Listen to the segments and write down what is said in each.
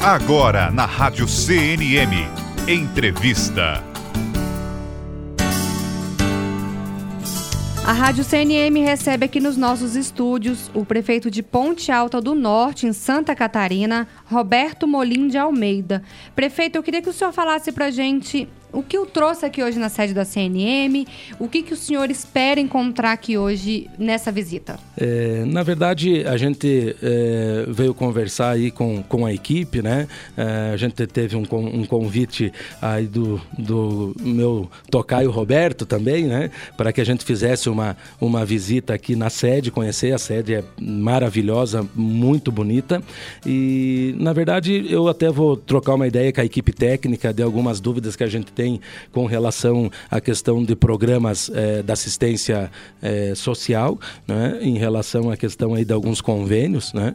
Agora na Rádio CNM, entrevista. A Rádio CNM recebe aqui nos nossos estúdios o prefeito de Ponte Alta do Norte, em Santa Catarina, Roberto Molim de Almeida. Prefeito, eu queria que o senhor falasse pra gente o que o trouxe aqui hoje na sede da CNM, o que o senhor espera encontrar aqui hoje nessa visita? Na verdade, a gente veio conversar aí com a equipe, né? A gente teve um convite aí do meu tocaio Roberto também, né? Para que a gente fizesse uma visita aqui na sede, conhecer a sede, é maravilhosa, muito bonita. E, na verdade, eu até vou trocar uma ideia com a equipe técnica de algumas dúvidas que a gente tem com relação à questão de programas da assistência social, né, em relação à questão aí de alguns convênios, né,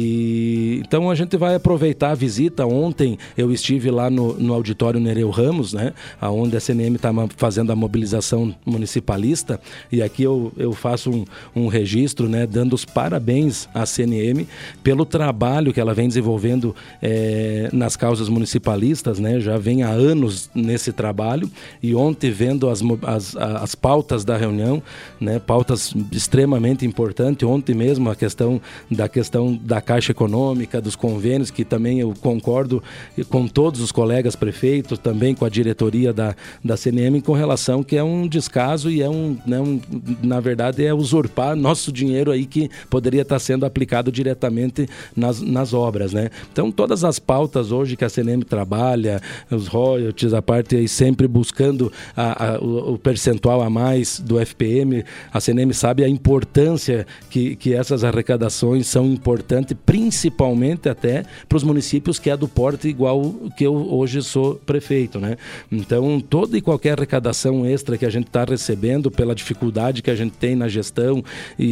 e então a gente vai aproveitar a visita. Ontem eu estive lá no auditório Nereu Ramos, né, onde a CNM está fazendo a mobilização municipalista, e aqui eu faço um registro, né, dando os parabéns à CNM pelo trabalho que ela vem desenvolvendo nas causas municipalistas, né, já vem há anos nesse trabalho, e ontem vendo as pautas da reunião, né, pautas extremamente importantes. Ontem mesmo a questão da Caixa Econômica, dos convênios, que também eu concordo com todos os colegas prefeitos, também com a diretoria da CNM, com relação que é um descaso e na verdade é usurpar nosso dinheiro aí que poderia estar sendo aplicado diretamente nas obras, né? Então todas as pautas hoje que a CNM trabalha, os royalties, a parte aí sempre buscando o percentual a mais do FPM, a CNM sabe a importância que essas arrecadações são importantes, principalmente até para os municípios que é do porte igual que eu hoje sou prefeito, né? Então toda e qualquer arrecadação extra que a gente está recebendo pela dificuldade que a gente tem na gestão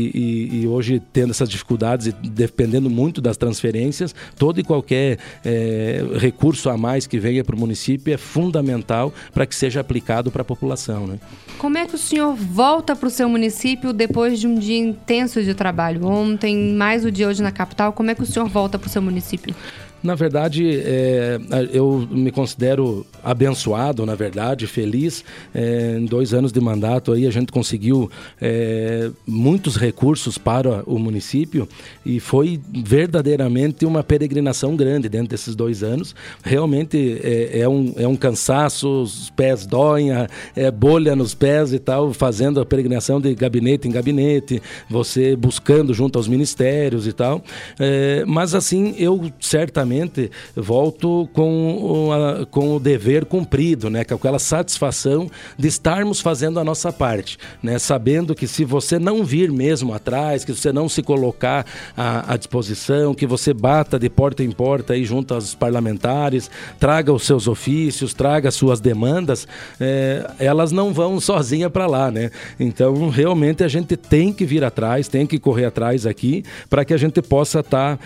e hoje tendo essas dificuldades e dependendo muito das transferências, todo e qualquer recurso a mais que venha para o município é fundamental para que seja aplicado para a população, né? Como é que o senhor volta para o seu município depois de um dia intenso de trabalho? Ontem, mais o dia hoje na capital, como é que o senhor volta para o seu município? Na verdade, eu me considero abençoado, na verdade, feliz. Em 2 anos de mandato aí a gente conseguiu muitos recursos para o município e foi verdadeiramente uma peregrinação grande dentro desses 2 anos. Realmente é um cansaço, os pés doem, bolha nos pés e tal, fazendo a peregrinação de gabinete em gabinete, você buscando junto aos ministérios e tal. Mas assim, eu certamente volto com o dever cumprido, né? Com aquela satisfação de estarmos fazendo a nossa parte, né? Sabendo que se você não vir mesmo atrás, que você não se colocar à disposição, que você bata de porta em porta aí junto aos parlamentares, traga os seus ofícios, traga as suas demandas, elas não vão sozinha para lá, né? Então realmente a gente tem que vir atrás, tem que correr atrás aqui para que a gente possa estar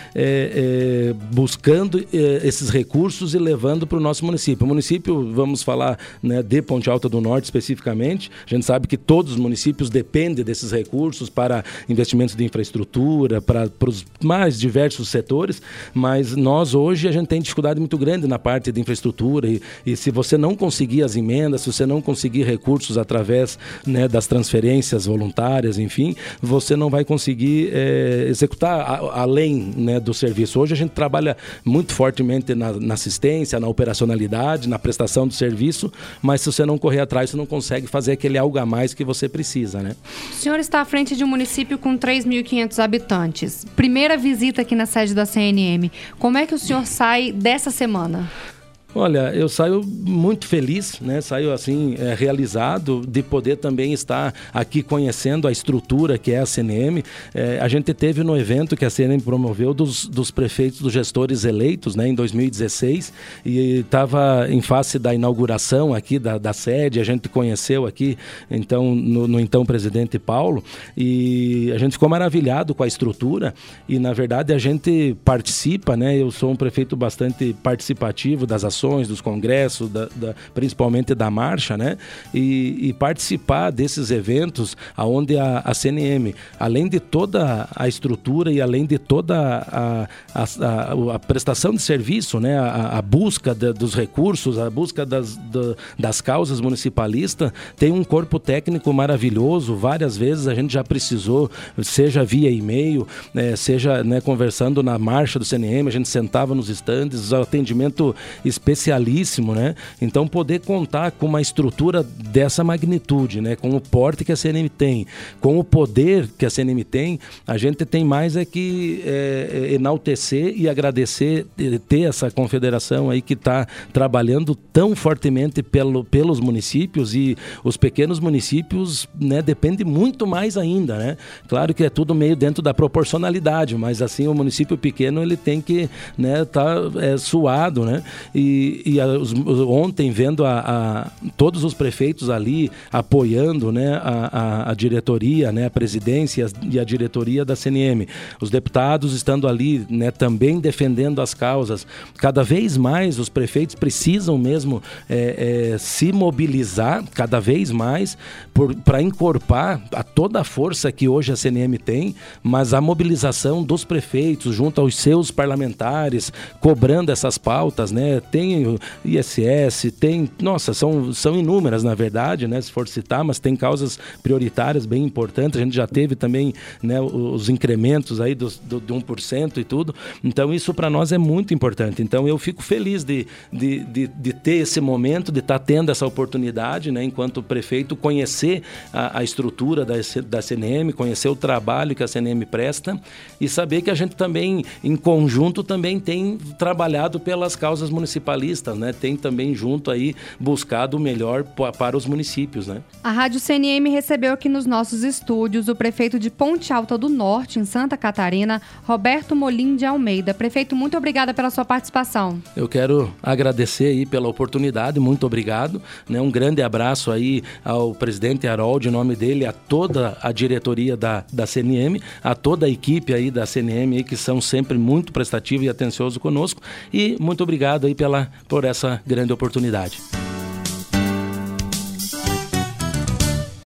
buscando esses recursos e levando para o nosso município. O município, vamos falar, né, de Ponte Alta do Norte especificamente, a gente sabe que todos os municípios dependem desses recursos para investimentos de infraestrutura, para os mais diversos setores, mas nós hoje a gente tem dificuldade muito grande na parte de infraestrutura e se você não conseguir as emendas, se você não conseguir recursos através, né, das transferências voluntárias, enfim, você não vai conseguir executar além, né, do serviço. Hoje a gente trabalha muito fortemente na assistência, na operacionalidade, na prestação do serviço, mas se você não correr atrás, você não consegue fazer aquele algo a mais que você precisa, né? O senhor está à frente de um município com 3.500 habitantes. Primeira visita aqui na sede da CNM. Como é que o senhor sai dessa semana? Olha, eu saio muito feliz, né? Saio assim, realizado de poder também estar aqui conhecendo a estrutura que é a CNM. A gente teve no evento que a CNM promoveu dos prefeitos, dos gestores eleitos, né, em 2016, e estava em face da inauguração aqui da sede. A gente conheceu aqui então no então presidente Paulo, e a gente ficou maravilhado com a estrutura e na verdade a gente participa, né? Eu sou um prefeito bastante participativo das ações manifestações, dos congressos, principalmente da marcha, né? E participar desses eventos onde a CNM, além de toda a estrutura e além de toda a prestação de serviço, né? A busca dos recursos, a busca das causas municipalistas, tem um corpo técnico maravilhoso. Várias vezes a gente já precisou, seja via e-mail, seja, né, conversando na marcha do CNM, a gente sentava nos estandes, atendimento especialíssimo, né? Então, poder contar com uma estrutura dessa magnitude, né? Com o porte que a CNM tem, com o poder que a CNM tem, a gente tem mais que enaltecer e agradecer ter essa confederação aí que está trabalhando tão fortemente pelos municípios, e os pequenos municípios, né, depende muito mais ainda, né? Claro que é tudo meio dentro da proporcionalidade, mas assim, o município pequeno, ele tem que, né, tá suado, né? Ontem, vendo todos os prefeitos ali apoiando, né, a diretoria, né, a presidência e a diretoria da CNM, os deputados estando ali, né, também defendendo as causas. Cada vez mais os prefeitos precisam mesmo se mobilizar cada vez mais para encorpar toda a força que hoje a CNM tem, mas a mobilização dos prefeitos junto aos seus parlamentares, cobrando essas pautas, né? Tem o ISS, são inúmeras, na verdade, né? Se for citar, mas tem causas prioritárias bem importantes. A gente já teve também, né, os incrementos aí do 1% e tudo. Então, isso para nós é muito importante. Então, eu fico feliz de ter esse momento, de estar tendo essa oportunidade, né, enquanto prefeito, conhecer a estrutura da CNM, conhecer o trabalho que a CNM presta e saber que a gente também, em conjunto, também tem trabalhado pelas causas municipalistas, né? Tem também junto aí buscado o melhor para os municípios, né? A Rádio CNM recebeu aqui nos nossos estúdios o prefeito de Ponte Alta do Norte, em Santa Catarina, Roberto Molim de Almeida. Prefeito, muito obrigada pela sua participação. Eu quero agradecer aí pela oportunidade, muito obrigado, né? Um grande abraço aí ao presidente Harold, em nome dele, a toda a diretoria da CNM, a toda a equipe aí da CNM aí, que são sempre muito prestativos e atenciosos conosco, e muito obrigado aí por essa grande oportunidade.